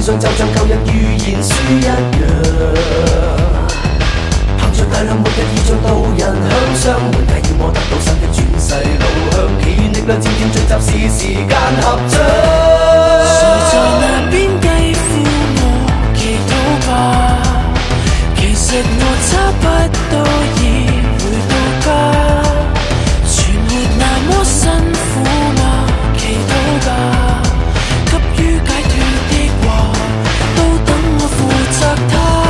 上，就像舊日預言書一樣。憑着大量末日意象導人向上，媒介要我得到新的轉世路向，祈願力量漸漸聚集，是時間合掌。 誰在那邊低呼我祈禱吧？其實我差不多已回到家，存活那麼辛苦嗎？祈禱吧，急於解脫的話，都等我負責它。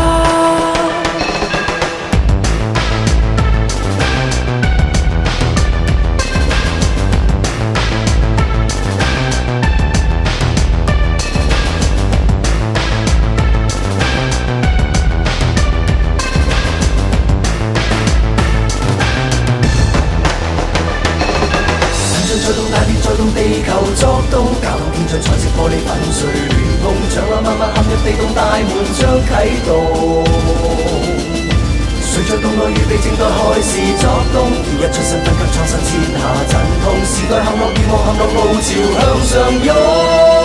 地球作動，教堂建在彩色玻璃粉碎亂碰，長浪慢慢陷入地洞，大門將啟動。誰在洞內預備正待開始作動？要一出身分給創新，天下陣痛。時代陷落，願望陷落，怒潮向上湧。